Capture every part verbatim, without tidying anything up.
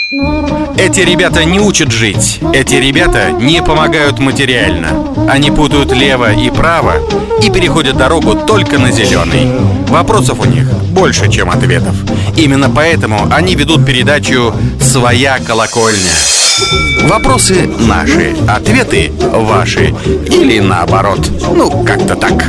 Эти ребята не учат жить. Эти ребята не помогают материально. Они путают лево и право и переходят дорогу только на зеленый. Вопросов у них больше, чем ответов. Именно поэтому они ведут передачу «Своя колокольня». Вопросы наши, ответы ваши. Или наоборот. Ну, как-то так.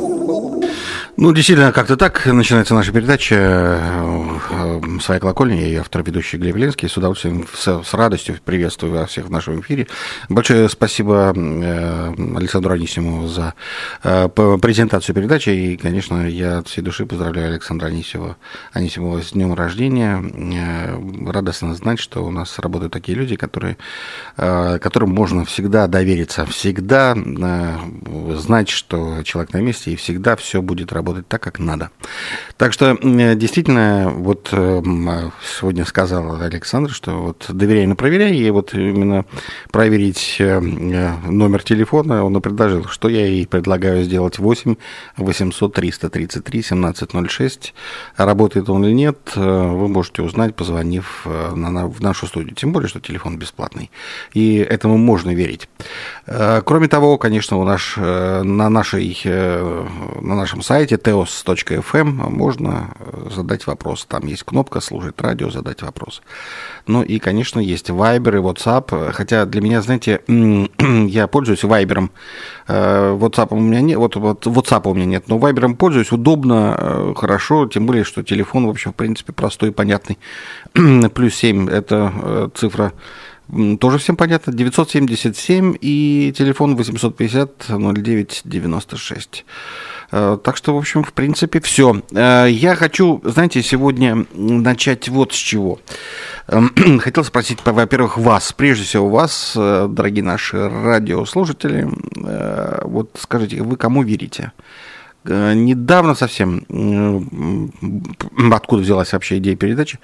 Ну, действительно, как-то так начинается наша передача «Своя колокольня». Я ее автор, ведущий Глеб Ленский. С удовольствием, с, с радостью приветствую вас всех в нашем эфире. Большое спасибо Александру Анисимову за презентацию передачи. И, конечно, я от всей души поздравляю Александра Анисимова, Анисимова с днем рождения. Радостно знать, что у нас работают такие люди, которые, которым можно всегда довериться, всегда знать, что человек на месте, и всегда все будет работать. работать так, как надо. Так что, действительно, вот сегодня сказал Александр, что вот доверяй, но проверяй, и вот именно проверить номер телефона он и предложил, что я и предлагаю сделать восемь восемьсот триста тридцать три семнадцать ноль шесть. Работает он или нет, вы можете узнать, позвонив в нашу студию. Тем более, что телефон бесплатный, и этому можно верить. Кроме того, конечно, у нас на, нашей, на нашем сайте теос точка эф эм можно задать вопрос. Там есть кнопка «Слушать радио», задать вопрос. Ну и, конечно, есть Viber и WhatsApp. Хотя для меня, знаете, я пользуюсь Viber'ом. WhatsApp у меня нет, вот, вот WhatsApp у меня нет, но Viber'ом пользуюсь, удобно, хорошо, тем более, что телефон, в общем, в принципе, простой и понятный. Плюс семь – это цифра тоже всем понятно, девятьсот семьдесят семь и телефон восемьсот пятьдесят ноль девять девяносто шесть. Так что, в общем, в принципе, все. Я хочу, знаете, сегодня начать вот с чего. Хотел спросить, во-первых, вас, прежде всего вас, дорогие наши радиослушатели, вот скажите, вы кому верите? Недавно совсем, откуда взялась вообще идея передачи,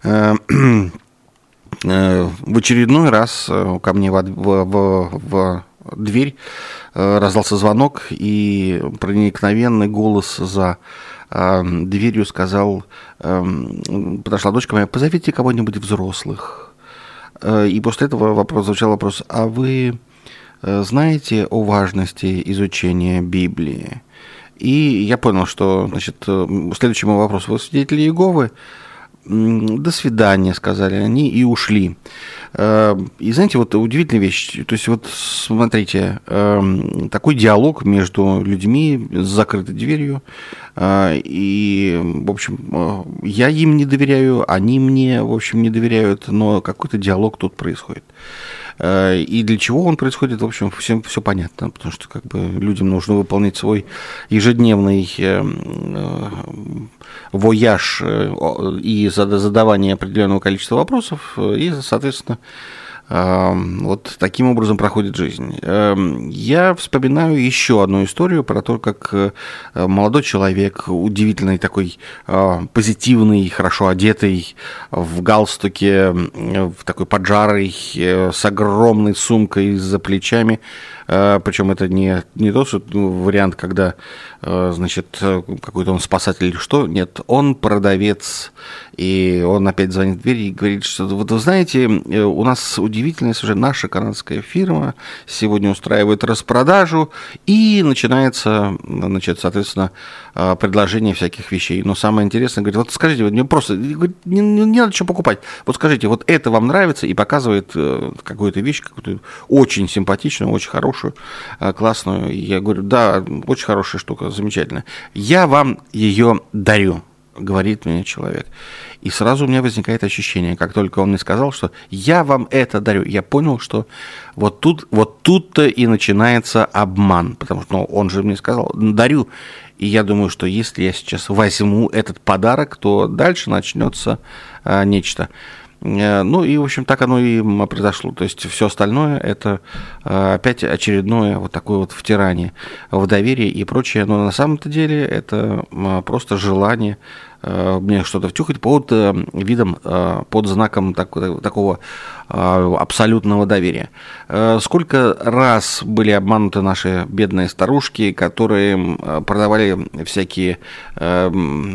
в очередной раз ко мне в, в, в дверь раздался звонок, и проникновенный голос за дверью сказал, подошла дочка моя, позовите кого-нибудь взрослых. И после этого вопрос, звучал вопрос, а вы знаете о важности изучения Библии? И я понял, что, значит, следующий мой вопрос, вы свидетели Иеговы? До свидания, сказали они, и ушли. И знаете, вот удивительная вещь, то есть вот смотрите, такой диалог между людьми с закрытой дверью, и, в общем, я им не доверяю, они мне, в общем, не доверяют, но какой-то диалог тут происходит. И для чего он происходит, в общем, всем все понятно, потому что как бы людям нужно выполнить свой ежедневный вояж и задавание определенного количества вопросов, и, соответственно, вот таким образом проходит жизнь. Я вспоминаю еще одну историю про то, как молодой человек, удивительный такой позитивный, хорошо одетый, в галстуке, в такой поджарой, с огромной сумкой за плечами, причем это не, не тот вариант, когда, значит, какой-то он спасатель или что, нет, он продавец, и он опять звонит в дверь и говорит, что вот вы знаете, у нас удивительная уже наша канадская фирма сегодня устраивает распродажу, и начинается, значит, соответственно, предложение всяких вещей. Но самое интересное, говорит, вот скажите, вот мне просто, говорит, не, не, не надо что покупать, вот скажите, вот это вам нравится, и показывает какую-то вещь, какую-то очень симпатичную, очень хорошую, классную. Я говорю, да, очень хорошая штука, замечательная. Я вам ее дарю, говорит мне человек. И сразу у меня возникает ощущение, как только он мне сказал, что я вам это дарю, я понял, что вот тут, вот тут-то и начинается обман, потому что ну, он же мне сказал, дарю. И я думаю, что если я сейчас возьму этот подарок, то дальше начнется а, нечто. Ну и, в общем, так оно и произошло. То есть все остальное – это опять очередное вот такое вот втирание в доверие и прочее. Но на самом-то деле это просто желание мне что-то втюхать под видом, под знаком так, такого абсолютного доверия. Сколько раз были обмануты наши бедные старушки, которые продавали всякие, как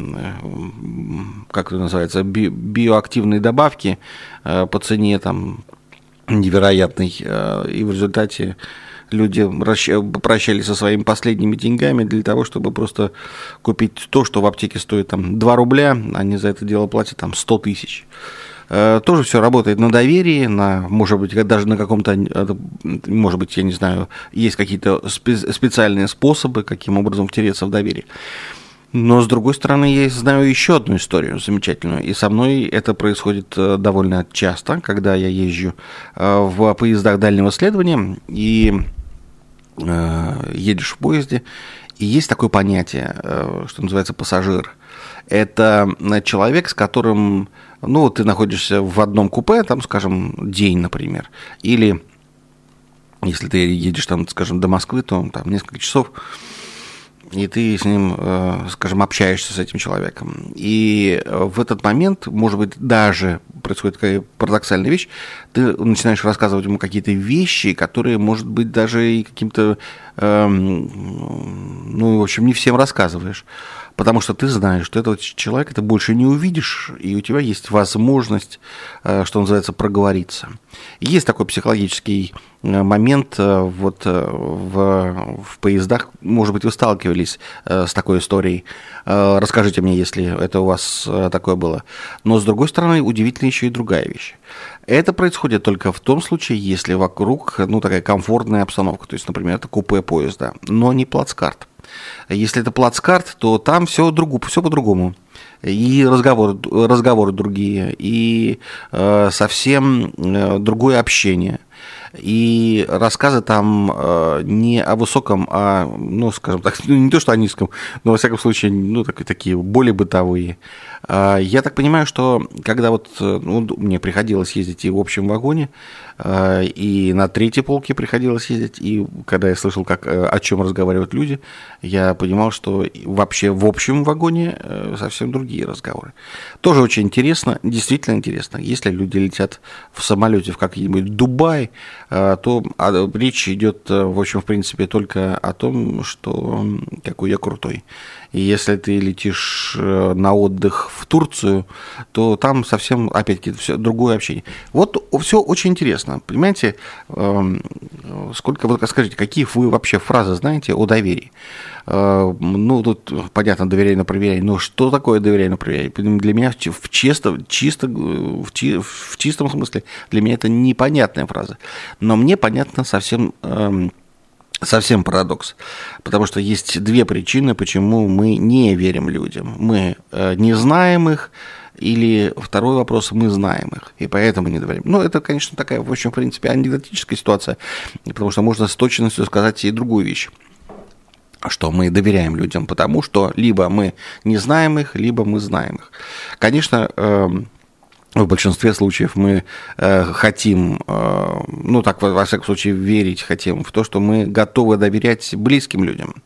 это называется, би- биоактивные добавки по цене там невероятной, и в результате люди прощались со своими последними деньгами для того, чтобы просто купить то, что в аптеке стоит там два рубля, они за это дело платят там сто тысяч. Тоже все работает на доверии, на, может быть, даже на каком-то, может быть, я не знаю, есть какие-то специальные способы, каким образом втереться в доверие. Но, с другой стороны, я знаю еще одну историю замечательную, и со мной это происходит довольно часто, когда я езжу в поездах дальнего следования, и едешь в поезде, и есть такое понятие, что называется пассажир. Это человек, с которым, ну, ты находишься в одном купе, там, скажем, день, например, или если ты едешь, там, скажем, до Москвы, то там несколько часов, и ты с ним, скажем, общаешься с этим человеком. И в этот момент, может быть, даже происходит такая парадоксальная вещь, ты начинаешь рассказывать ему какие-то вещи, которые, может быть, даже и каким-то, эм, ну, в общем, не всем рассказываешь. Потому что ты знаешь, что этого человека ты больше не увидишь, и у тебя есть возможность, что называется, проговориться. Есть такой психологический момент вот в, в поездах, может быть, вы сталкивались с такой историей. Расскажите мне, если это у вас такое было. Но, с другой стороны, удивительна еще и другая вещь. Это происходит только в том случае, если вокруг, ну, такая комфортная обстановка. То есть, например, это купе поезда, но не плацкарт. Если это плацкарт, то там все, другу, все по-другому. И разговоры, разговоры другие, и э, совсем э, другое общение. И рассказы там э, не о высоком, а, ну, скажем так, ну, не то, что о низком, но, во всяком случае, ну, так, такие более бытовые. Э, я так понимаю, что когда вот ну, мне приходилось ездить и в общем вагоне, э, и на третьей полке приходилось ездить, и когда я слышал, как, о чем разговаривают люди, я понимал, что вообще в общем вагоне э, совсем другие разговоры. Тоже очень интересно, действительно интересно. Если люди летят в самолете в какой-нибудь Дубай, то речь идет, в общем, в принципе, только о том, что какой я крутой. И если ты летишь на отдых в Турцию, то там совсем, опять-таки, все другое общение. Вот все очень интересно. Понимаете, сколько, вот скажите, какие вы вообще фразы знаете о доверии? Ну, тут, понятно, доверяй, но проверяй. Но что такое доверяй, но проверяй? Для меня в, чисто, чисто, в, чи, в чистом смысле для меня это непонятная фраза. Но мне понятно совсем, совсем парадокс. Потому что есть две причины, почему мы не верим людям. Мы не знаем их, или второй вопрос, мы знаем их, и поэтому не доверяем. Ну, это, конечно, такая, в общем, в принципе, анекдотическая ситуация, потому что можно с точностью сказать и другую вещь, что мы доверяем людям, потому что либо мы не знаем их, либо мы знаем их. Конечно, в большинстве случаев мы хотим, ну так, во всяком случае, верить хотим в то, что мы готовы доверять близким людям.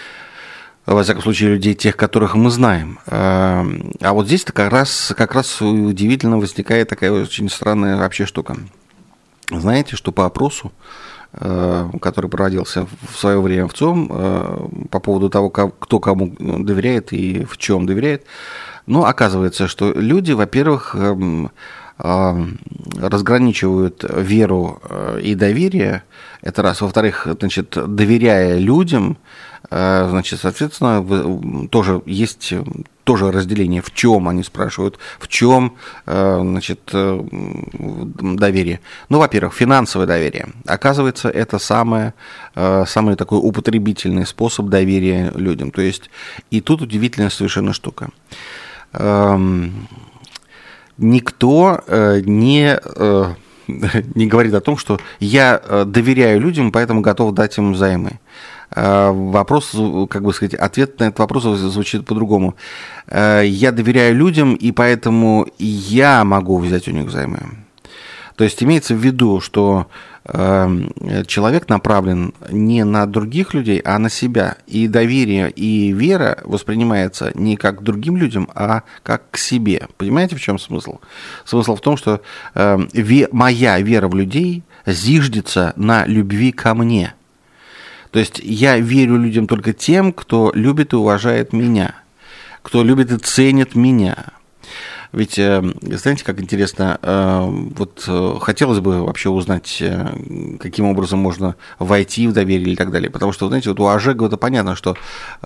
Во всяком случае, людей, тех, которых мы знаем. А вот здесь-то как раз, как раз удивительно возникает такая очень странная вообще штука. Знаете, что по опросу, который проводился в свое время в ЦИОМ по поводу того, кто кому доверяет и в чем доверяет, ну, оказывается, что люди, во-первых, разграничивают веру и доверие, это раз. Во-вторых, значит, доверяя людям, значит, соответственно, тоже есть тоже разделение, в чем они спрашивают, в чем, значит, доверие. Ну, во-первых, финансовое доверие. Оказывается, это самое, самый такой употребительный способ доверия людям. То есть, и тут удивительная совершенно штука. Никто не, не говорит о том, что я доверяю людям, поэтому готов дать им займы. Вопрос, как бы сказать, ответ на этот вопрос звучит по-другому. Я доверяю людям, и поэтому я могу взять у них займы. То есть имеется в виду, что человек направлен не на других людей, а на себя. И доверие, и вера воспринимается не как к другим людям, а как к себе. Понимаете, в чем смысл? Смысл в том, что моя вера в людей зиждется на любви ко мне. То есть я верю людям только тем, кто любит и уважает меня, кто любит и ценит меня. Ведь, знаете, как интересно, вот хотелось бы вообще узнать, каким образом можно войти в доверие и так далее. Потому что, знаете, вот у Ожегова это понятно, что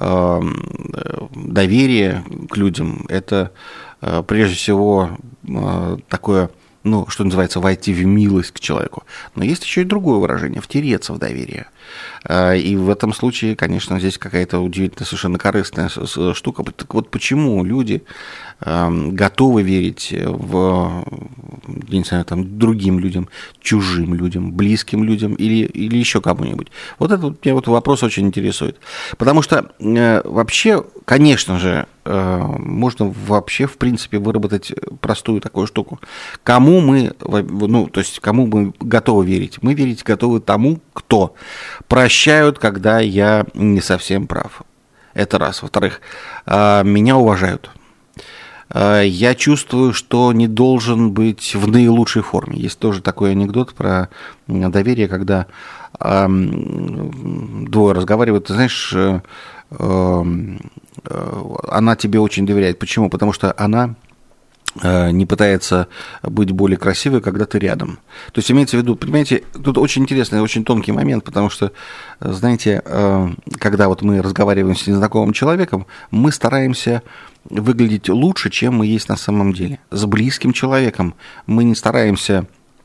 доверие к людям – это прежде всего такое, ну, что называется, войти в милость к человеку. Но есть еще и другое выражение – втереться в доверие. И в этом случае, конечно, здесь какая-то удивительная, совершенно корыстная штука. Так вот, почему люди готовы верить в, я не знаю, там, другим людям, чужим людям, близким людям или, или еще кому-нибудь? Вот это вот, меня вот вопрос очень интересует. Потому что вообще, конечно же, можно вообще, в принципе, выработать простую такую штуку. Кому мы, ну, то есть, кому мы готовы верить? Мы верить готовы тому, кто прощают, когда я не совсем прав. Это раз. Во-вторых, меня уважают. Я чувствую, что не должен быть в наилучшей форме. Есть тоже такой анекдот про доверие, когда двое разговаривают, ты знаешь, она тебе очень доверяет. Почему? Потому что она не пытается быть более красивой, когда ты рядом. То есть имеется в виду, понимаете, тут очень интересный, очень тонкий момент, потому что, знаете, когда вот мы разговариваем с незнакомым человеком, мы стараемся выглядеть лучше, чем мы есть на самом деле. С близким человеком мы не стараемся,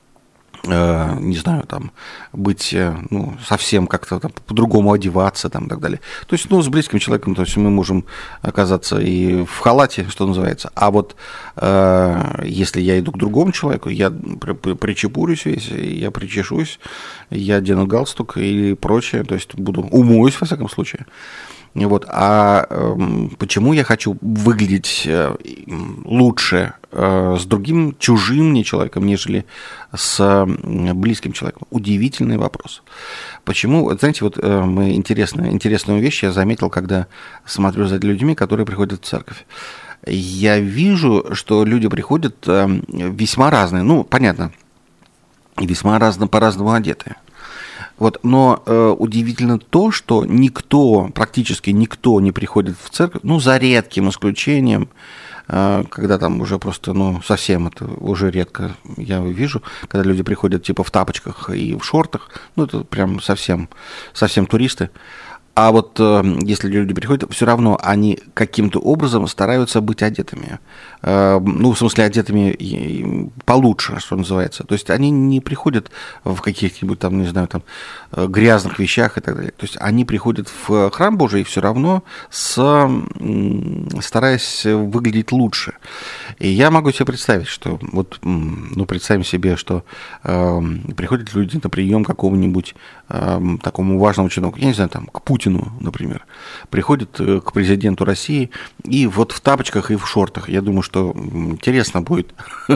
не знаю, там, быть, ну, совсем как-то там, по-другому одеваться там, и так далее. То есть, ну, с близким человеком, то есть мы можем оказаться и в халате, что называется, а вот э, если я иду к другому человеку, я причепурюсь весь, я причешусь, я одену галстук и прочее, то есть буду, умоюсь, во всяком случае. Вот. А э, почему я хочу выглядеть э, лучше э, с другим чужим мне человеком, нежели с э, близким человеком? Удивительный вопрос. Почему? Знаете, вот э, мы интересную, интересную вещь я заметил, когда смотрю за людьми, которые приходят в церковь. Я вижу, что люди приходят э, весьма разные, ну, понятно, весьма разно, по-разному одетые. Вот, но э, удивительно то, что никто, практически никто не приходит в церковь, ну, за редким исключением, э, когда там уже просто, ну, совсем это уже редко я вижу, когда люди приходят типа в тапочках и в шортах, ну, это прям совсем, совсем туристы. А вот э, если люди приходят, все равно они каким-то образом стараются быть одетыми. Э, ну, в смысле, одетыми получше, что называется. То есть они не приходят в каких-нибудь там, не знаю, там, грязных вещах и так далее. То есть они приходят в храм Божий все равно, с, стараясь выглядеть лучше. И я могу себе представить, что вот, ну, представим себе, что э, приходят люди на прием к какому-нибудь э, такому важному чиновнику, я не знаю, там, к Путину, например, приходит к президенту России и вот в тапочках и в шортах. Я думаю, что интересно будет,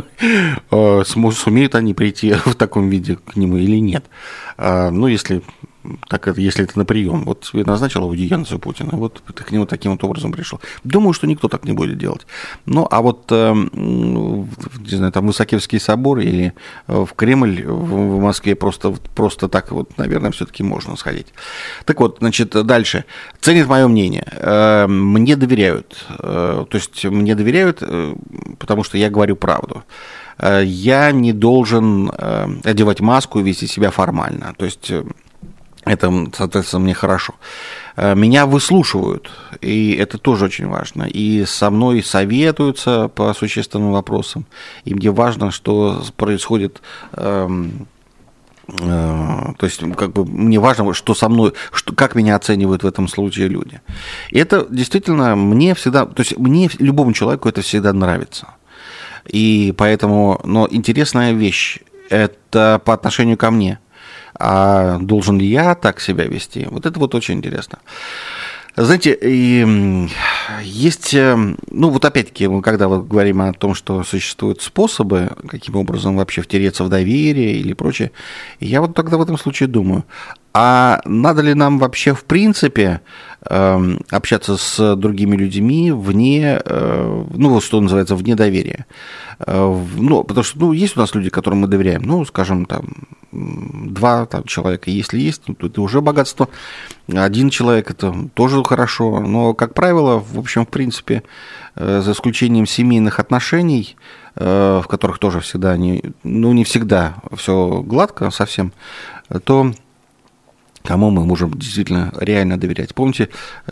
сумеют они прийти в таком виде к нему или нет. Ну, если так это, если это на прием, вот тебе назначил аудиенцию Путина, вот ты к нему таким вот образом пришел. Думаю, что никто так не будет делать. Ну, а вот, не знаю, там в Исаакиевский собор или в Кремль в Москве просто, просто так вот, наверное, все-таки можно сходить. Так вот, значит, дальше. Ценят мое мнение. Мне доверяют. То есть мне доверяют, потому что я говорю правду. Я не должен одевать маску и вести себя формально. То есть это, соответственно, мне хорошо. Меня выслушивают, и это тоже очень важно. И со мной советуются по существенным вопросам. И мне важно, что происходит... То есть, как бы, мне важно, что со мной, что, как меня оценивают в этом случае люди. И это действительно мне всегда... То есть, мне, любому человеку это всегда нравится. И поэтому... Но интересная вещь, это по отношению ко мне. А должен ли я так себя вести? Вот это вот очень интересно. Знаете, и есть, ну вот опять-таки, когда мы говорим о том, что существуют способы, каким образом вообще втереться в доверие или прочее, я вот тогда в этом случае думаю, а надо ли нам вообще в принципе общаться с другими людьми вне, ну, что называется, вне доверия? Ну, потому что, ну, есть у нас люди, которым мы доверяем, ну, скажем, там, два там, человека, если есть, то это уже богатство. Один человек, это тоже хорошо, но, как правило, в общем, в принципе, за исключением семейных отношений, в которых тоже всегда, не, ну, не всегда все гладко совсем, то кому мы можем действительно реально доверять. Помните,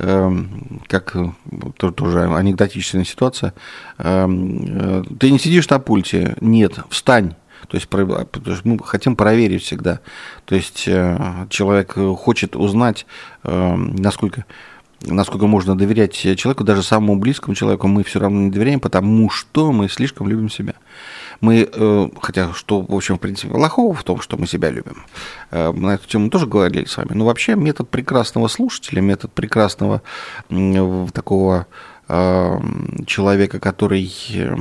как тоже анекдотичная ситуация, ты не сидишь на пульте, нет, встань. То есть мы хотим проверить всегда. То есть человек хочет узнать, насколько, насколько можно доверять человеку, даже самому близкому человеку мы все равно не доверяем, потому что мы слишком любим себя. Мы, хотя, что, в общем, в принципе, плохого в том, что мы себя любим, на эту тему тоже говорили с вами, но вообще метод прекрасного слушателя, метод прекрасного такого человека, который,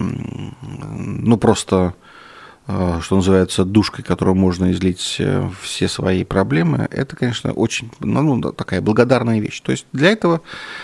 ну, просто, что называется, душкой, которой можно излить все свои проблемы, это, конечно, очень, ну, такая благодарная вещь. То есть для этого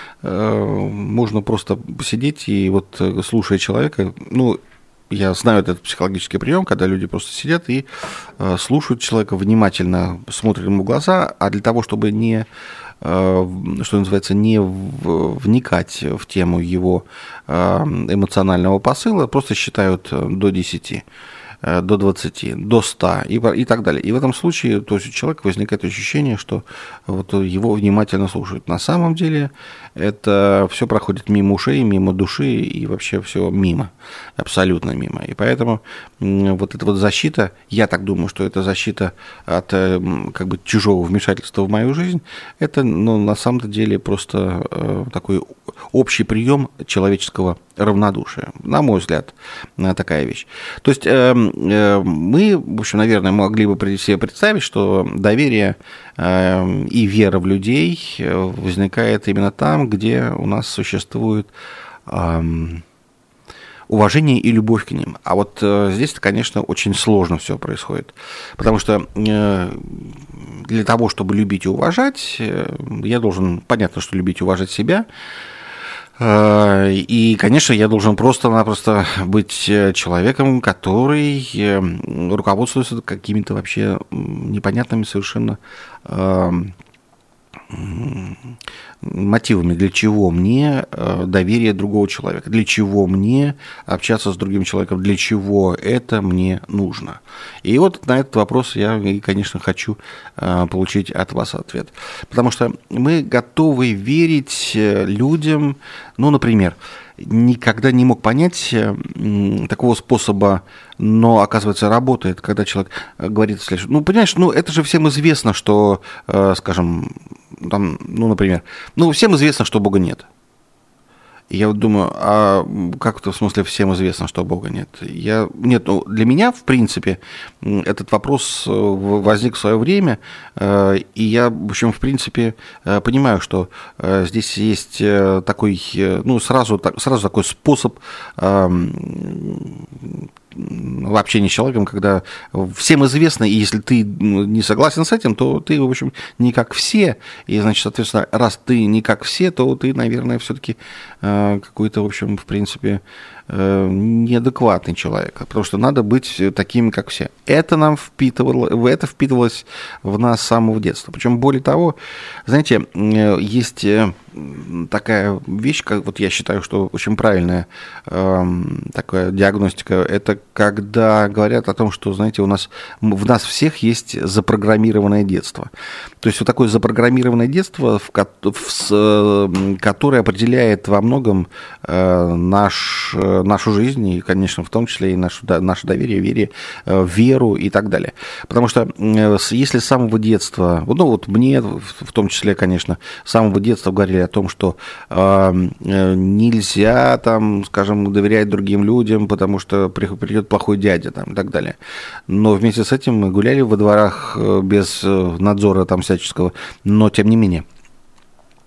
можно просто посидеть и вот, слушая человека, ну, я знаю этот психологический прием, когда люди просто сидят и э, слушают человека, внимательно смотрят ему в глаза, а для того, чтобы не, э, что называется, не в, вникать в тему его э, эмоционального посыла, просто считают до десяти, э, до двадцати, до ста и, и так далее. И в этом случае, то есть у человека возникает ощущение, что вот его внимательно слушают. На самом деле это все проходит мимо ушей, мимо души и вообще все мимо, абсолютно мимо. И поэтому вот эта вот защита, я так думаю, что это защита от как бы чужого вмешательства в мою жизнь, это, ну, на самом деле просто такой общий прием человеческого равнодушия, на мой взгляд, такая вещь. То есть мы, в общем, наверное, могли бы себе представить, что доверие и вера в людей возникает именно там, где у нас существует уважение и любовь к ним. А вот здесь, конечно, очень сложно все происходит. Потому что для того, чтобы любить и уважать, я должен, понятно, что любить и уважать себя. И, конечно, я должен просто-напросто быть человеком, который руководствуется какими-то вообще непонятными совершенно мотивами, для чего мне доверие другого человека, для чего мне общаться с другим человеком, для чего это мне нужно. И вот на этот вопрос я, конечно, хочу получить от вас ответ. Потому что мы готовы верить людям, ну, например, никогда не мог понять такого способа, но, оказывается, работает, когда человек говорит следующее. Ну, понимаешь, ну, это же всем известно, что, скажем, там, ну, например, ну, всем известно, что Бога нет. И я вот думаю, а как это в смысле всем известно, что Бога нет? Я, нет, ну, для меня, в принципе, этот вопрос возник в свое время, и я, в общем, в принципе, понимаю, что здесь есть такой, ну, сразу, сразу такой способ в общении с человеком, когда всем известно, и если ты не согласен с этим, то ты, в общем, не как все, и, значит, соответственно, раз ты не как все, то ты, наверное, все-таки какой-то, в общем, в принципе, неадекватный человек, потому что надо быть таким, как все. Это нам впитывало, это впитывалось в нас с самого детства. Причем, более того, знаете, есть такая вещь, как вот я считаю, что очень правильная э, такая диагностика, это когда говорят о том, что, знаете, у нас в нас всех есть запрограммированное детство. То есть вот такое запрограммированное детство, в, в, которое определяет во многом э, наш, нашу жизнь, и, конечно, в том числе и нашу, наше доверие, вере, э, веру и так далее. Потому что э, если с самого детства, ну вот мне в том числе, конечно, с самого детства говорили о том, что э, нельзя, там, скажем, доверять другим людям, потому что придет плохой дядя, там, и так далее. Но вместе с этим мы гуляли во дворах без надзора там всяческого, но тем не менее.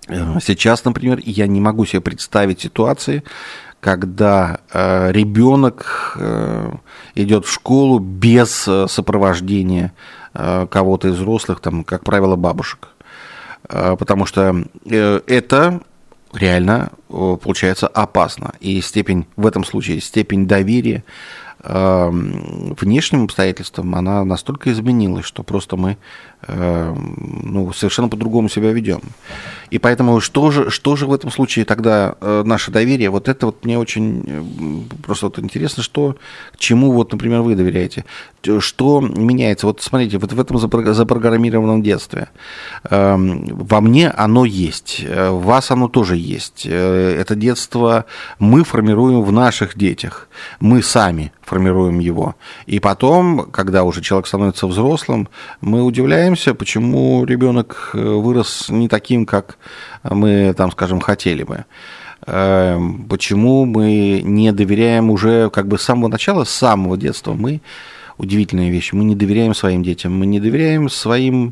Сейчас, например, я не могу себе представить ситуации, когда э, ребенок э, идет в школу без э, сопровождения э, кого-то из взрослых, там, как правило, бабушек. Э, потому что э, это реально э, получается опасно. И степень, в этом случае степень доверия э, внешним обстоятельствам, она настолько изменилась, что просто мы э, ну, совершенно по-другому себя ведем. И поэтому что же, что же в этом случае тогда э, наше доверие? Вот это вот мне очень э, просто вот интересно, что, чему вот, например, вы доверяете, что меняется. Вот смотрите, вот в этом запрограммированном детстве э, во мне оно есть, в вас оно тоже есть. Это детство мы формируем в наших детях, мы сами формируем его. И потом, когда уже человек становится взрослым, мы удивляемся, почему ребенок вырос не таким, как мы, там, скажем, хотели бы. Почему мы не доверяем уже как бы с самого начала, с самого детства. Мы, удивительная вещь, мы не доверяем своим детям, мы не доверяем своим...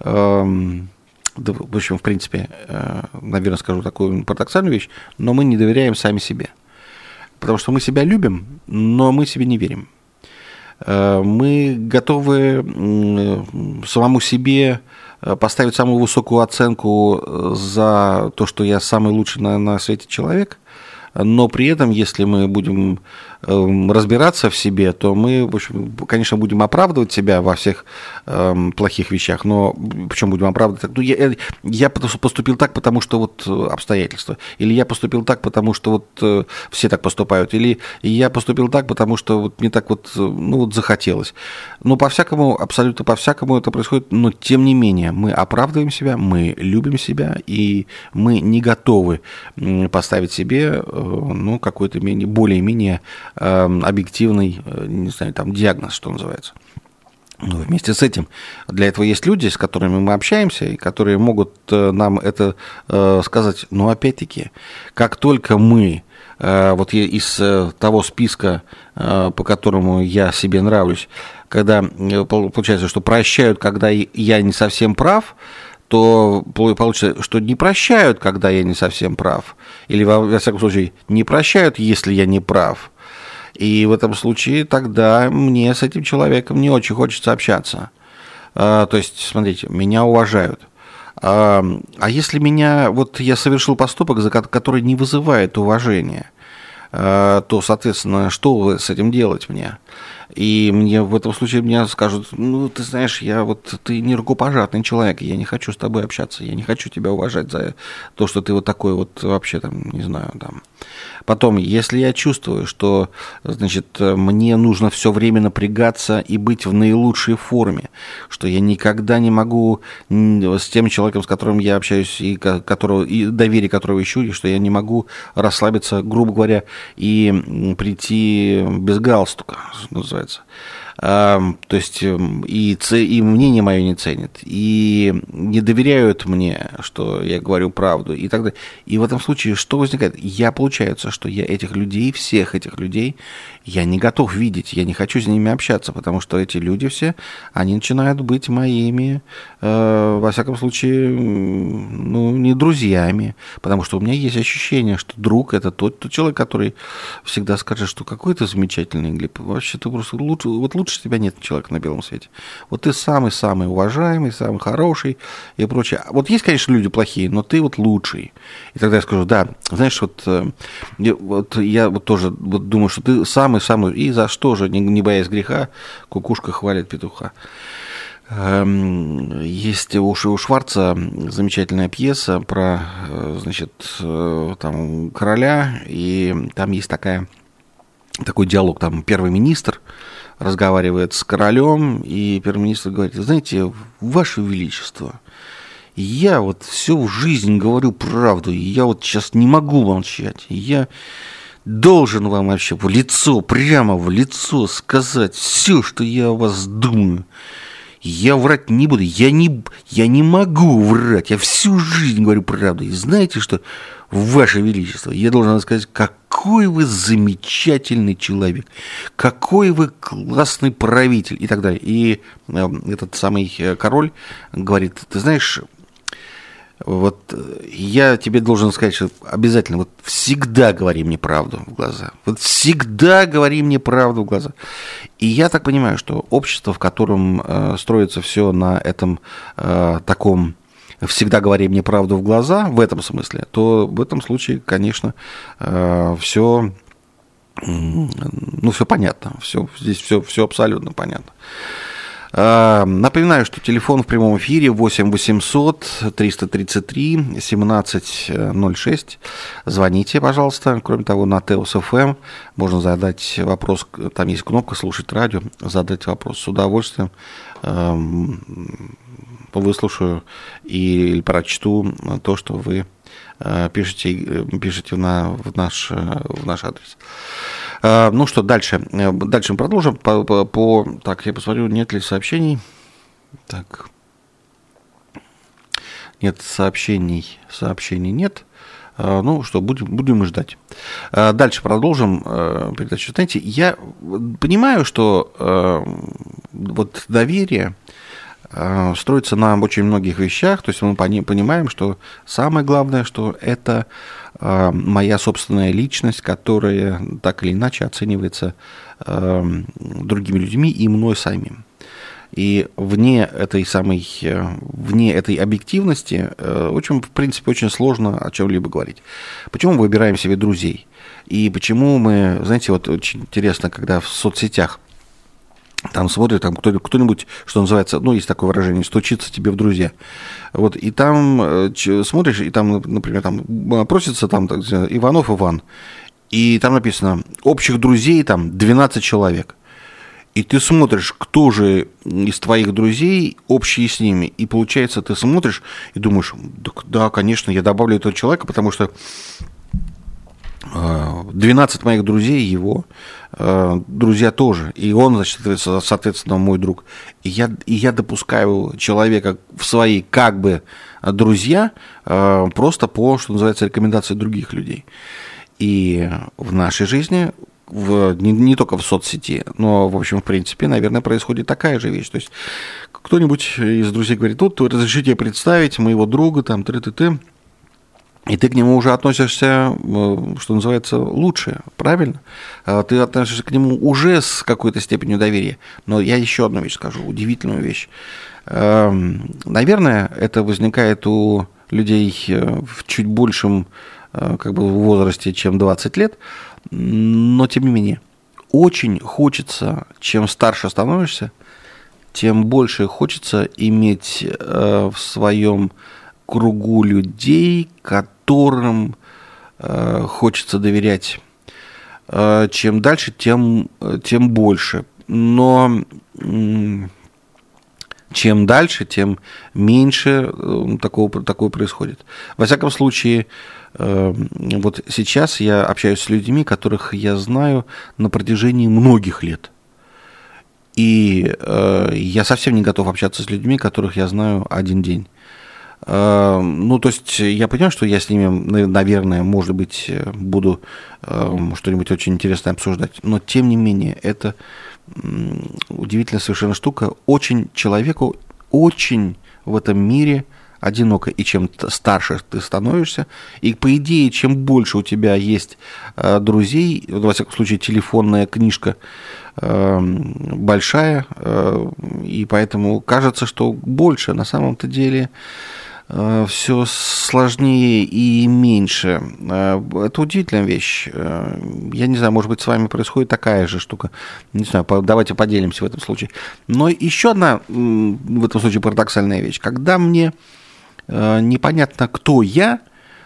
В общем, в принципе, наверное, скажу такую парадоксальную вещь, но мы не доверяем сами себе. Потому что мы себя любим, но мы себе не верим. Мы готовы самому себе поставить самую высокую оценку за то, что я самый лучший на, на свете человек, но при этом, если мы будем разбираться в себе, то мы, в общем, конечно, будем оправдывать себя во всех э, плохих вещах, но причем будем оправдывать, ну, я, я поступил так, потому что вот обстоятельства, или я поступил так, потому что вот э, все так поступают, или я поступил так, потому что вот мне так вот, ну, вот захотелось. Ну, по-всякому, абсолютно по-всякому это происходит, но тем не менее мы оправдываем себя, мы любим себя, и мы не готовы поставить себе, э, ну, какой-то менее, более-менее объективный, не знаю, там, диагноз, что называется. Но вместе с этим для этого есть люди, с которыми мы общаемся, и которые могут нам это сказать. Но опять-таки, как только мы, вот из того списка, по которому я себе нравлюсь, когда получается, что прощают, когда я не совсем прав, то получится, что не прощают, когда я не совсем прав, или, во всяком случае, не прощают, если я не прав. И в этом случае тогда мне с этим человеком не очень хочется общаться. То есть, смотрите, меня уважают. А если меня, вот я совершил поступок, который не вызывает уважения, то, соответственно, что с этим делать мне? И мне в этом случае мне скажут, ну, ты знаешь, я вот, ты не рукопожатный человек, я не хочу с тобой общаться, я не хочу тебя уважать за то, что ты вот такой вот вообще там, не знаю, там. Потом, если я чувствую, что, значит, мне нужно все время напрягаться и быть в наилучшей форме, что я никогда не могу с тем человеком, с которым я общаюсь, и, которого, и доверие которого ищу, и что я не могу расслабиться, грубо говоря, и прийти без галстука, что называется. То есть и, и мнение мое не ценят, и не доверяют мне, что я говорю правду, и так далее. И в этом случае что возникает? Я, получается, что я этих людей, всех этих людей, я не готов видеть, я не хочу с ними общаться, потому что эти люди все, они начинают быть моими, э, во всяком случае, ну, не друзьями, потому что у меня есть ощущение, что друг – это тот, тот человек, который всегда скажет, что какой ты замечательный, Глеб, вообще ты просто лучше, вот лучше тебя нет человека на белом свете. Вот ты самый-самый уважаемый, самый хороший и прочее. Вот есть, конечно, люди плохие, но ты вот лучший. И тогда я скажу, да, знаешь, вот, вот я вот тоже вот думаю, что ты самый самый, и за что же, не, не боясь греха, кукушка хвалит петуха. Есть у Шварца замечательная пьеса про, значит, там, короля, и там есть такая, такой диалог, там первый министр разговаривает с королем, и первый министр говорит, знаете, Ваше Величество, я вот всю жизнь говорю правду, и я вот сейчас не могу молчать, я должен вам вообще в лицо, прямо в лицо сказать все, что я о вас думаю. Я врать не буду, я не, я не могу врать, я всю жизнь говорю правду. И знаете что, Ваше Величество, я должен сказать, какой вы замечательный человек, какой вы классный правитель и так далее. И этот самый король говорит, ты знаешь, Вот я тебе должен сказать, что обязательно вот всегда говори мне правду в глаза. Вот всегда говори мне правду в глаза. И я так понимаю, что общество, в котором э, строится все на этом э, таком всегда говори мне правду в глаза, в этом смысле, то в этом случае, конечно, э, все, ну, все понятно. Все, здесь все, все абсолютно понятно. Напоминаю, что телефон в прямом эфире восемь восемьсот триста тридцать три семнадцать ноль шесть. Звоните, пожалуйста. Кроме того, на Теос эф эм можно задать вопрос. Там есть кнопка «Слушать радио», задать вопрос. С удовольствием выслушаю или прочту то, что вы пишете, пишете на, в, наш, в наш адрес. Ну что, дальше. Дальше мы продолжим. По, по, по, так, я посмотрю, нет ли сообщений. Так. Нет сообщений. Сообщений нет. Ну что, будем, будем ждать. Дальше продолжим передачу. Знаете, я понимаю, что вот доверие строится на очень многих вещах. То есть мы понимаем, что самое главное, что это моя собственная личность, которая так или иначе оценивается другими людьми и мной самим. И вне этой самой, вне этой объективности очень, в принципе, очень сложно о чем-либо говорить. Почему мы выбираем себе друзей? И почему мы, знаете, вот очень интересно, когда в соцсетях там смотрит, там кто-нибудь, что называется, ну, есть такое выражение, стучится тебе в друзья. Вот, и там смотришь, и там, например, там просится там Иванов Иван, и там написано общих друзей там двенадцать человек. И ты смотришь, кто же из твоих друзей общие с ними. И получается, ты смотришь и думаешь, да, конечно, я добавлю этого человека, потому что двенадцать моих друзей его, друзья тоже, и он, значит, соответственно, мой друг. И я, и я допускаю человека в свои как бы друзья просто по, что называется, рекомендации других людей. И в нашей жизни, в, не, не только в соцсети, но, в общем, в принципе, наверное, происходит такая же вещь. То есть кто-нибудь из друзей говорит, тут разрешите представить моего друга, там, ты-ты-ты. И ты к нему уже относишься, что называется, лучше, правильно? Ты относишься к нему уже с какой-то степенью доверия. Но я еще одну вещь скажу, удивительную вещь. Наверное, это возникает у людей в чуть большем как бы, возрасте, чем двадцать лет, но тем не менее, очень хочется, чем старше становишься, тем больше хочется иметь в своем кругу людей, которым э, хочется доверять. Э, чем дальше, тем, тем больше. Но э, чем дальше, тем меньше э, такого, такого происходит. Во всяком случае, э, вот сейчас я общаюсь с людьми, которых я знаю на протяжении многих лет. И э, я совсем не готов общаться с людьми, которых я знаю один день. Ну, то есть я понимаю, что я с ними, наверное, может быть, буду что-нибудь очень интересное обсуждать, но тем не менее, это удивительная совершенно штука. Очень человеку, очень в этом мире одиноко, и чем старше ты становишься, и, по идее, чем больше у тебя есть друзей, во всяком случае, телефонная книжка большая, и поэтому кажется, что больше, на самом-то деле все сложнее и меньше. Это удивительная вещь. Я не знаю, может быть, с вами происходит такая же штука. Не знаю, давайте поделимся в этом случае. Но еще одна в этом случае парадоксальная вещь. Когда мне непонятно, кто я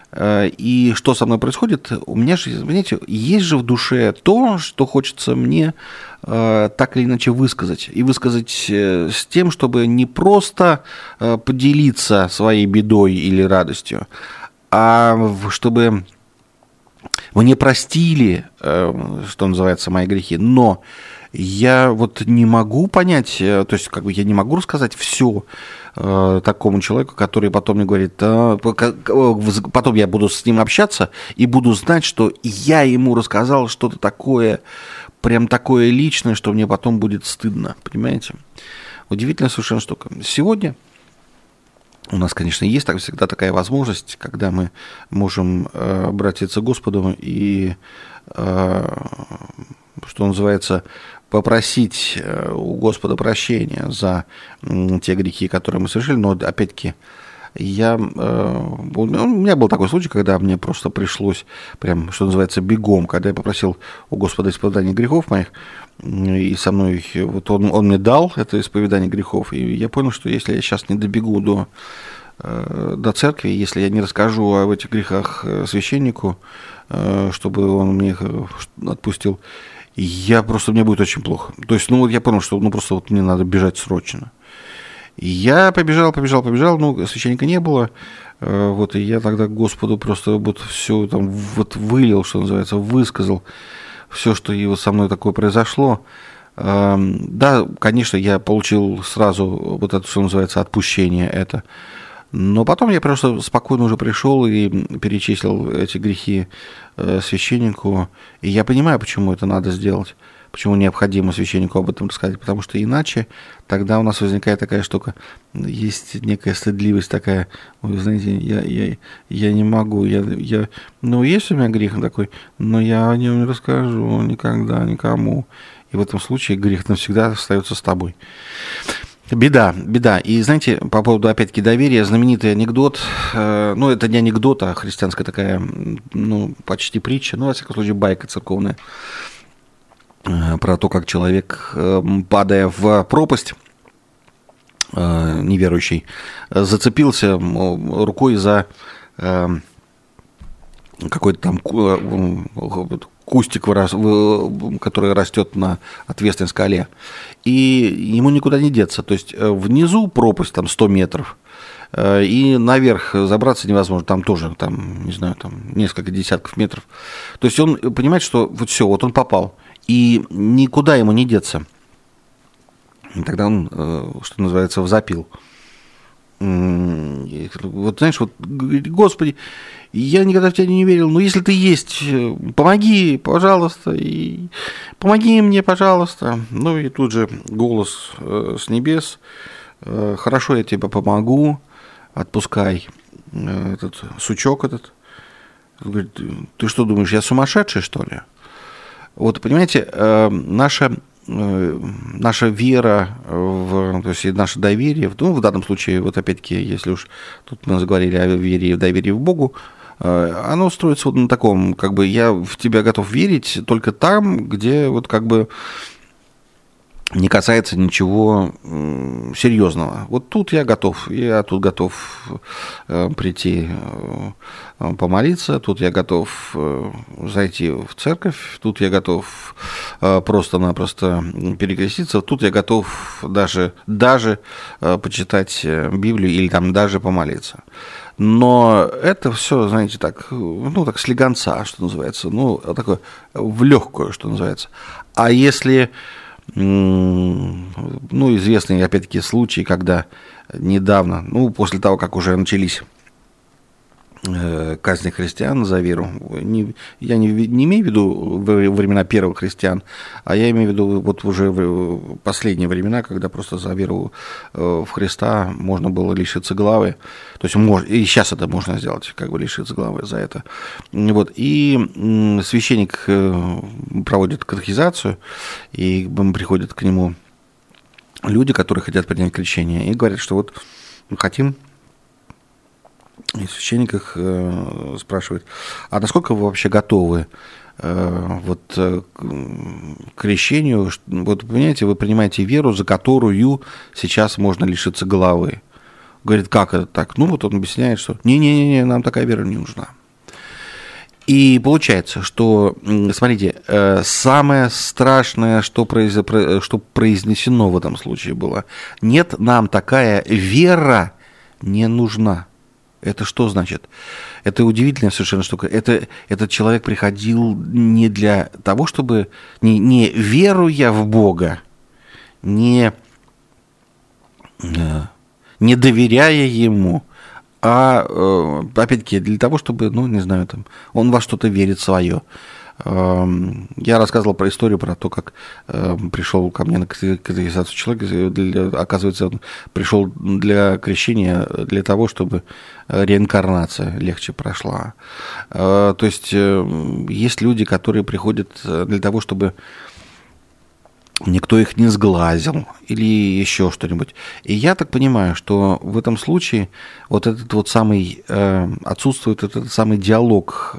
и что со мной происходит, у меня же, знаете, есть же в душе то, что хочется мне так или иначе высказать. И высказать с тем, чтобы не просто поделиться своей бедой или радостью, а чтобы мне простили, что называется, мои грехи. Но я вот не могу понять, то есть как бы я не могу рассказать все такому человеку, который потом мне говорит, а, потом я буду с ним общаться и буду знать, что я ему рассказал что-то такое, прям такое личное, что мне потом будет стыдно, понимаете? Удивительная совершенно штука. Сегодня у нас, конечно, есть так, всегда такая возможность, когда мы можем э, обратиться к Господу и, э, что называется, попросить у Господа прощения за те грехи, которые мы совершили. Но, опять-таки, я, э, у меня был такой случай, когда мне просто пришлось, прям, что называется, бегом, когда я попросил у Господа исповедания грехов моих, и со мной, вот он, он мне дал это исповедание грехов, и я понял, что если я сейчас не добегу до, э, до церкви, если я не расскажу об этих грехах священнику, э, чтобы он мне их отпустил, я просто, мне будет очень плохо. То есть, ну вот я понял, что ну просто вот мне надо бежать срочно. И я побежал, побежал, побежал, ну, священника не было, э, вот, и я тогда Господу просто вот все там вот вылил, что называется, высказал все, что его со мной такое произошло. Э, да, конечно, я получил сразу вот это, что называется, отпущение это, но потом я просто спокойно уже пришел и перечислил эти грехи э, священнику, и я понимаю, почему это надо сделать. Почему необходимо священнику об этом рассказать? Потому что иначе тогда у нас возникает такая штука, есть некая стыдливость такая, вы знаете, я, я, я не могу, я, я, ну, есть у меня грех такой, но я о нем не расскажу никогда никому. И в этом случае грех навсегда остается с тобой. Беда, беда. И знаете, по поводу, опять-таки, доверия, знаменитый анекдот, э, ну, это не анекдот, а христианская такая, ну, почти притча, ну, во всяком случае, байка церковная, про то, как человек, падая в пропасть, неверующий, зацепился рукой за какой-то там кустик, который растет на отвесной скале, и ему никуда не деться. То есть внизу пропасть там сто метров, и наверх забраться невозможно, там тоже, там, не знаю, там несколько десятков метров. То есть он понимает, что вот все, вот он попал. И никуда ему не деться. И тогда он, что называется, взапил. Вот знаешь, вот, Господи, я никогда в тебя не верил, но если ты есть, помоги, пожалуйста, и помоги мне, пожалуйста. Ну и тут же голос с небес: хорошо, я тебе помогу, отпускай этот сучок этот. Он говорит: ты что думаешь, я сумасшедший, что ли? Вот, понимаете, наша, наша вера, в, то есть наше доверие, ну, в данном случае, вот опять-таки, если уж тут мы заговорили о вере и доверии в Богу, оно строится вот на таком, как бы, я в тебя готов верить только там, где вот как бы не касается ничего серьезного. Вот тут я готов, я тут готов прийти помолиться, тут я готов зайти в церковь, тут я готов просто-напросто перекреститься, тут я готов даже, даже почитать Библию или там даже помолиться. Но это все, знаете, так, ну, так слегонца, что называется, ну, такое в легкую, что называется. А если... Ну, известный, опять-таки, случай, когда недавно, ну, после того, как уже начались казни христиан за веру, не, я не, не имею в виду времена первых христиан, а я имею в виду вот уже в последние времена, когда просто за веру в Христа можно было лишиться главы, то есть мож, и сейчас это можно сделать, как бы лишиться главы за это. Вот, и священник проводит катехизацию, и приходят к нему люди, которые хотят принять крещение, и говорят, что вот мы хотим. И священник их э, спрашивает: а насколько вы вообще готовы э, вот, э, к крещению? Вот, понимаете, вы принимаете веру, за которую сейчас можно лишиться головы. Говорит: как это так? Ну, вот он объясняет, что не-не-не, нам такая вера не нужна. И получается, что, смотрите, э, самое страшное, что, произ... что произнесено в этом случае было: нет, нам такая вера не нужна. Это что значит? Это удивительная совершенно штука. Это, этот человек приходил не для того, чтобы, не, не веруя в Бога, не, не доверяя Ему, а, опять-таки, для того, чтобы, ну, не знаю, там, он во что-то верит свое. Я рассказывал про историю, про то, как пришел ко мне на катехизацию человек, для, оказывается, он пришел для крещения для того, чтобы реинкарнация легче прошла. То есть есть люди, которые приходят для того, чтобы никто их не сглазил или еще что-нибудь. И я так понимаю, что в этом случае вот этот вот самый, отсутствует этот самый диалог,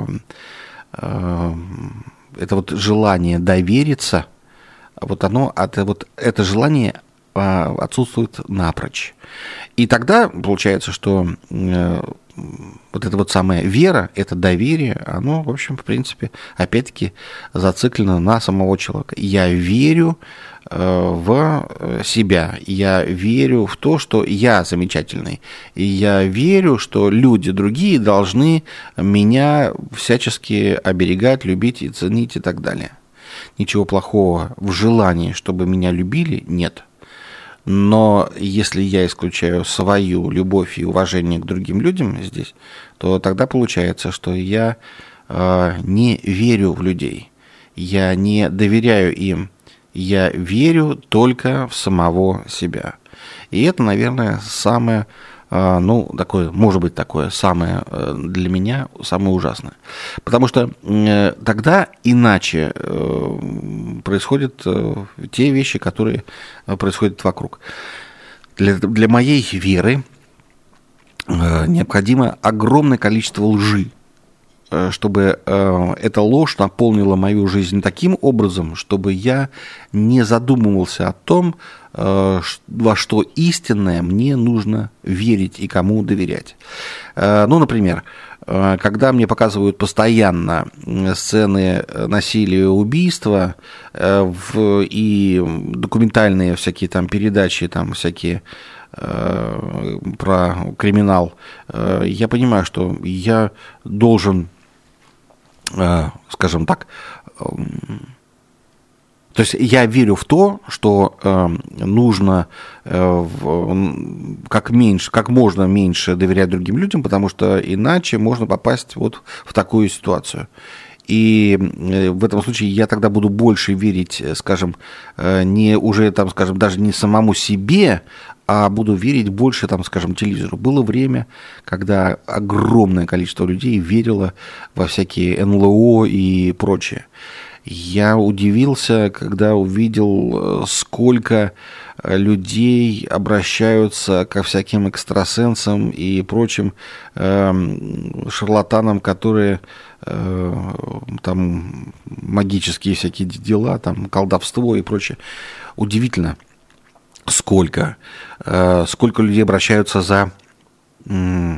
это вот желание довериться, вот оно, это, вот это желание отсутствует напрочь. И тогда получается, что вот эта вот самая вера, это доверие, оно, в общем, в принципе, опять-таки зациклено на самого человека. Я верю в себя, я верю в то, что я замечательный, и я верю, что люди другие должны меня всячески оберегать, любить и ценить и так далее. Ничего плохого в желании, чтобы меня любили, нет. Но если я исключаю свою любовь и уважение к другим людям здесь, то тогда получается, что я э, не верю в людей, я не доверяю им, я верю только в самого себя. И это, наверное, самое, э, ну, такое, может быть, такое самое э, для меня самое ужасное. Потому что э, тогда иначе э, происходят э, те вещи, которые происходят вокруг. Для, для моей веры э, необходимо огромное количество лжи, э, чтобы э, эта ложь наполнила мою жизнь таким образом, чтобы я не задумывался о том, э, во что истинное мне нужно верить и кому доверять. Э, ну, например, когда мне показывают постоянно сцены насилия и убийства и документальные всякие там передачи, там всякие про криминал, я понимаю, что я должен, скажем так, то есть я верю в то, что э, нужно э, в, как, меньше, как можно меньше доверять другим людям, потому что иначе можно попасть вот в такую ситуацию. И в этом случае я тогда буду больше верить, скажем, не уже, там, скажем, даже не самому себе, а буду верить больше, там, скажем, телевизору. Было время, когда огромное количество людей верило во всякие эн эл о и прочее. Я удивился, когда увидел, сколько людей обращаются ко всяким экстрасенсам и прочим э, шарлатанам, которые э, там магические всякие дела, там колдовство и прочее. Удивительно, сколько, э, сколько людей обращаются за э,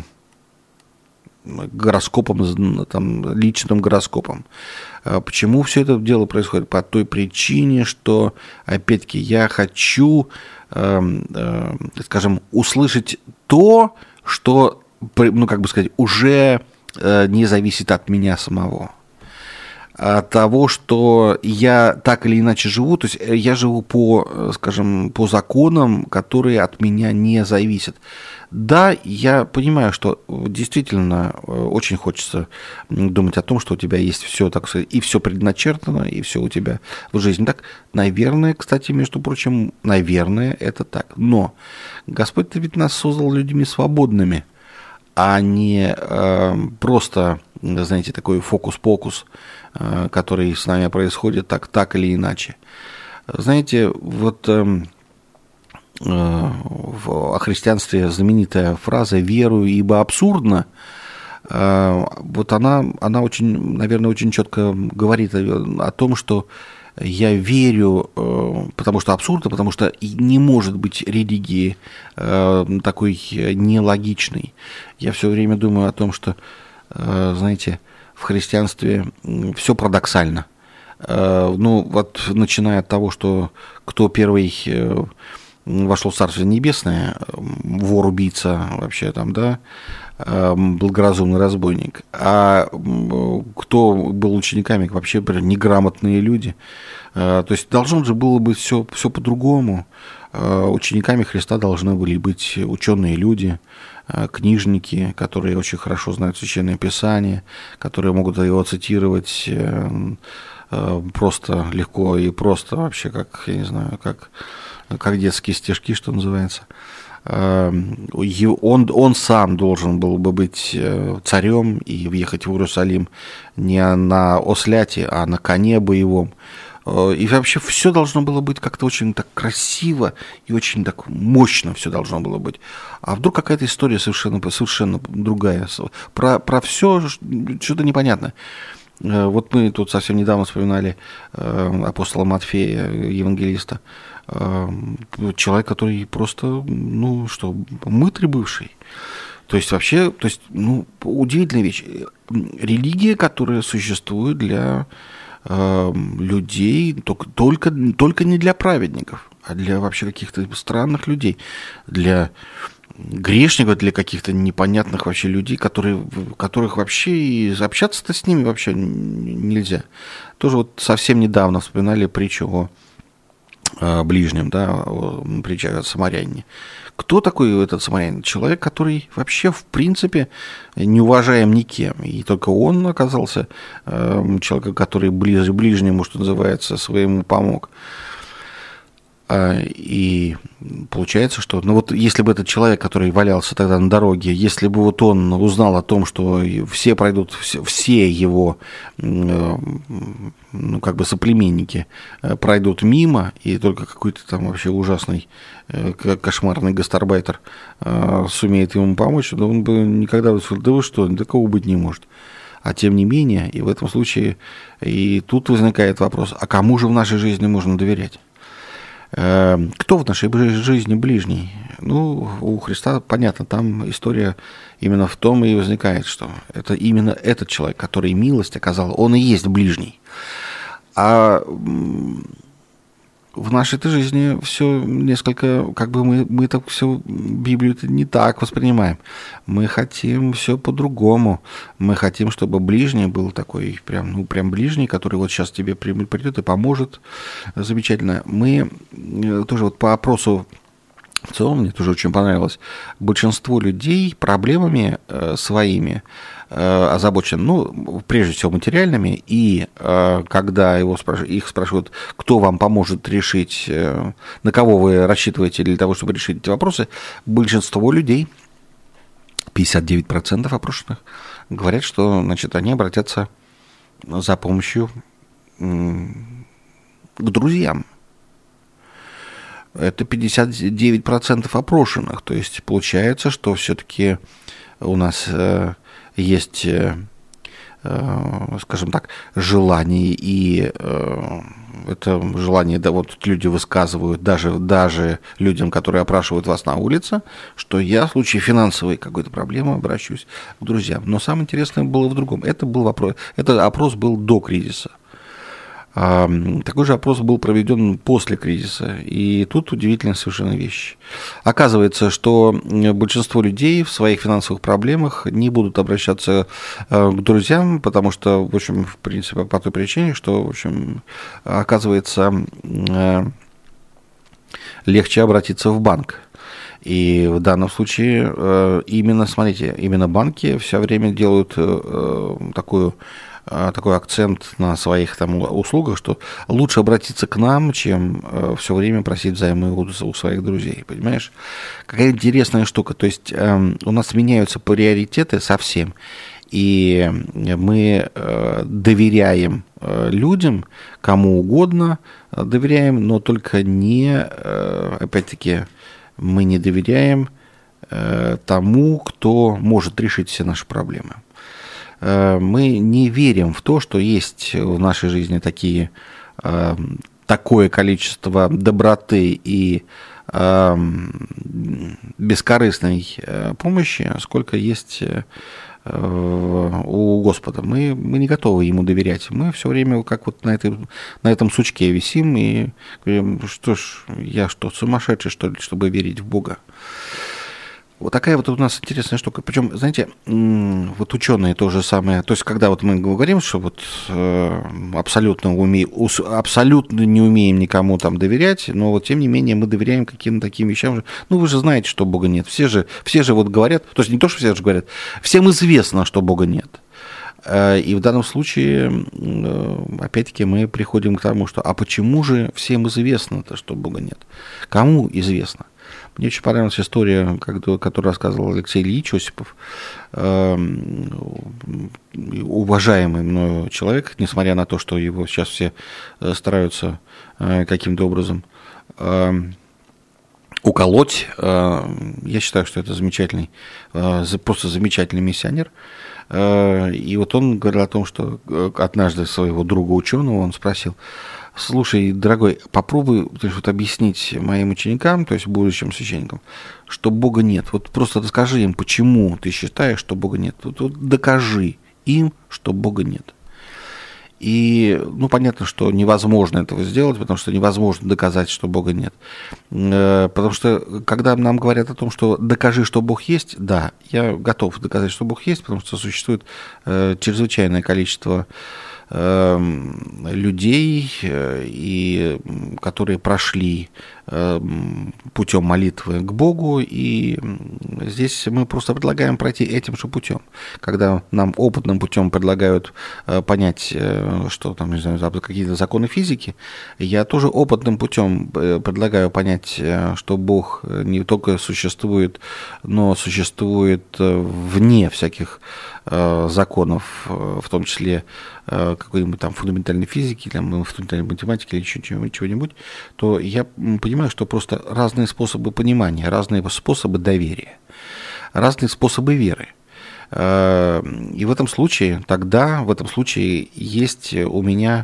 гороскопом, там, личным гороскопом. Почему все это дело происходит? По той причине, что, опять-таки, я хочу, э, э, скажем, услышать то, что, ну, как бы сказать, уже э, не зависит от меня самого. От того, что я так или иначе живу, то есть я живу по, скажем, по законам, которые от меня не зависят. Да, я понимаю, что действительно очень хочется думать о том, что у тебя есть все, так сказать, и все предначертано, и все у тебя в жизни так. Наверное, кстати, между прочим, наверное, это так. Но Господь-то ведь нас создал людьми свободными, а не э, просто, знаете, такой фокус-покус, э, который с нами происходит так, так или иначе. Знаете, вот э, э, в, о христианстве знаменитая фраза «верую, ибо абсурдно», э, вот она, она очень, наверное, очень четко говорит о, о том, что я верю, потому что абсурдно, потому что не может быть религии такой нелогичной. Я все время думаю о том, что, знаете, в христианстве все парадоксально. Ну, вот начиная от того, что кто первый вошел в Царствие Небесное, вор-убийца вообще там, да, благоразумный разбойник. А кто был учениками, вообще неграмотные люди. То есть должно же было быть все, все по-другому. Учениками Христа должны были быть ученые люди, книжники, которые очень хорошо знают Священное Писание, которые могут его цитировать просто легко и просто вообще, как, я не знаю, как, как детские стишки, что называется. Он, он сам должен был бы быть царем и въехать в Иерусалим не на осляте, а на коне боевом. И вообще все должно было быть как-то очень так красиво и очень так мощно все должно было быть. А вдруг какая-то история совершенно, совершенно другая. Про, про все что-то непонятно. Вот мы тут совсем недавно вспоминали апостола Матфея, евангелиста. Человек, который просто, ну что, мытарь бывший. То есть вообще, то есть, ну, удивительная вещь. Религия, которая существует для людей, только, только, только не для праведников, а для вообще каких-то странных людей, для грешников, для каких-то непонятных вообще людей, которые, которых вообще и общаться-то с ними вообще нельзя. Тоже вот совсем недавно вспоминали притчу о ближнем, да, притча о самарянине. Кто такой этот самарянин? Человек, который вообще, в принципе, не уважаем никем. И только он оказался э, человеком, который ближе ближнему, что называется, своему помог. И получается, что, ну вот если бы этот человек, который валялся тогда на дороге, если бы вот он узнал о том, что все пройдут, все, все его, ну как бы соплеменники пройдут мимо, и только какой-то там вообще ужасный, кошмарный гастарбайтер сумеет ему помочь, то он бы никогда бы сказал, да вы что, такого быть не может. А тем не менее, и в этом случае, и тут возникает вопрос, а кому же в нашей жизни можно доверять? Кто в нашей жизни ближний? Ну, у Христа, понятно, там история именно в том и возникает, что это именно этот человек, который милость оказал, он и есть ближний. А в нашей-то жизни все несколько, как бы мы, мы так все, Библию не так воспринимаем. Мы хотим все по-другому. Мы хотим, чтобы ближний был такой, прям, ну, прям ближний, который вот сейчас тебе придет и поможет. Замечательно. Мы тоже вот по опросу, в целом, мне тоже очень понравилось, большинство людей проблемами э, своими э, озабочен, ну, прежде всего материальными, и э, когда его спраш... их спрашивают, кто вам поможет решить, э, на кого вы рассчитываете для того, чтобы решить эти вопросы, большинство людей, пятьдесят девять процентов опрошенных, говорят, что, значит, они обратятся за помощью э, к друзьям. Это пятьдесят девять процентов опрошенных. То есть получается, что все-таки у нас э, есть, э, э, скажем так, желание, и э, это желание, да, вот люди высказывают даже, даже людям, которые опрашивают вас на улице, что я в случае финансовой какой-то проблемы обращусь к друзьям. Но самое интересное было в другом. Это был вопрос, этот опрос был до кризиса. Такой же опрос был проведен после кризиса, и тут удивительная совершенно вещь. Оказывается, что большинство людей в своих финансовых проблемах не будут обращаться к друзьям, потому что, в общем, в принципе, по той причине, что, в общем, оказывается, легче обратиться в банк. И в данном случае именно, смотрите, именно банки все время делают такую... такой акцент на своих там услугах, что лучше обратиться к нам, чем э, все время просить взаймы у, у своих друзей, понимаешь? Какая интересная штука, то есть э, у нас меняются приоритеты совсем, и мы э, доверяем э, людям, кому угодно доверяем, но только не, э, опять-таки, мы не доверяем э, тому, кто может решить все наши проблемы. Мы не верим в то, что есть в нашей жизни такие, такое количество доброты и бескорыстной помощи, сколько есть у Господа. Мы, мы не готовы Ему доверять. Мы все время как вот на, этой, на этом сучке висим и говорим, что ж, я что, сумасшедший, что ли, чтобы верить в Бога. Вот такая вот у нас интересная штука. Причем, знаете, вот ученые то же самое. То есть, когда вот мы говорим, что вот абсолютно, уме, абсолютно не умеем никому там доверять, но вот тем не менее мы доверяем каким-то таким вещам. Ну, вы же знаете, что Бога нет. Все же, все же вот говорят, то есть не то, что все же говорят, всем известно, что Бога нет. И в данном случае, опять-таки, мы приходим к тому, что а почему же всем известно-то, что Бога нет? Кому известно? Мне очень понравилась история, которую рассказывал Алексей Ильич Осипов, уважаемый мною человек, несмотря на то, что его сейчас все стараются каким-то образом уколоть. Я считаю, что это замечательный, просто замечательный миссионер. И вот он говорил о том, что однажды своего друга ученого он спросил: слушай, дорогой, попробуй то есть, вот, объяснить моим ученикам, то есть будущим священникам, что Бога нет. Вот просто расскажи им, почему ты считаешь, что Бога нет. Вот, вот докажи им, что Бога нет. И, ну, понятно, что невозможно этого сделать, потому что невозможно доказать, что Бога нет. Потому что, когда нам говорят о том, что докажи, что Бог есть, да, я готов доказать, что Бог есть, потому что существует чрезвычайное количество людей, и, которые прошли путем молитвы к Богу, и здесь мы просто предлагаем пройти этим же путем. Когда нам опытным путем предлагают понять, что там, не знаю, какие-то законы физики, я тоже опытным путем предлагаю понять, что Бог не только существует, но существует вне всяких законов, в том числе какой-нибудь там фундаментальной физики, там, фундаментальной математики или еще чего-нибудь, то я понимаю, что просто разные способы понимания, разные способы доверия, разные способы веры. И в этом случае, тогда, в этом случае есть у меня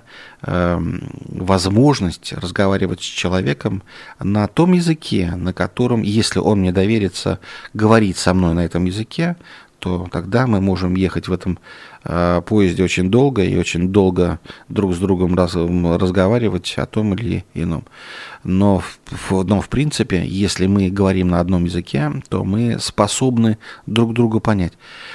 возможность разговаривать с человеком на том языке, на котором, если он мне доверится говорить со мной на этом языке, то тогда мы можем ехать в этом поезде очень долго и очень долго друг с другом раз, разговаривать о том или ином. Но в, но в принципе, если мы говорим на одном языке, то мы способны друг друга понять.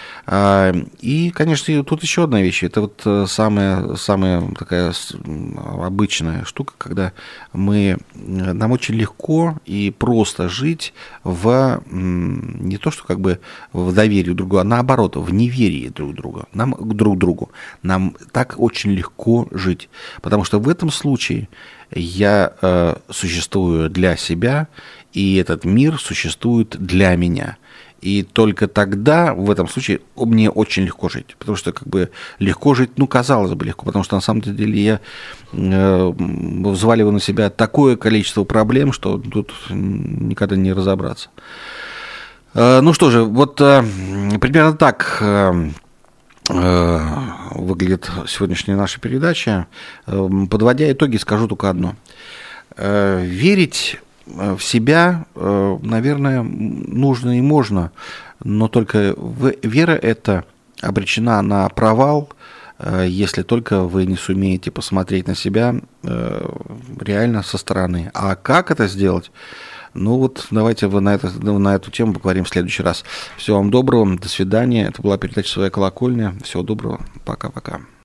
И, конечно, тут еще одна вещь. Это вот самая, самая такая обычная штука, когда мы, нам очень легко и просто жить в не то, что как бы в доверии друг другу, а наоборот, в неверии друг друга, нам, друг другу. Нам так очень легко жить. Потому что в этом случае я э, существую для себя, и этот мир существует для меня. И только тогда, в этом случае, мне очень легко жить. Потому что, как бы, легко жить, ну, казалось бы, легко. Потому что, на самом деле, я э, взваливаю на себя такое количество проблем, что тут никогда не разобраться. Э, ну что же, вот э, примерно так э, э, выглядит сегодняшняя наша передача. Э, подводя итоги, скажу только одно. Э, верить в себя, наверное, нужно и можно, но только вера эта обречена на провал, если только вы не сумеете посмотреть на себя реально со стороны. А как это сделать? Ну вот давайте вы на, это, на эту тему поговорим в следующий раз. Всего вам доброго, до свидания. Это была передача «Своя колокольня». Всего доброго, пока-пока.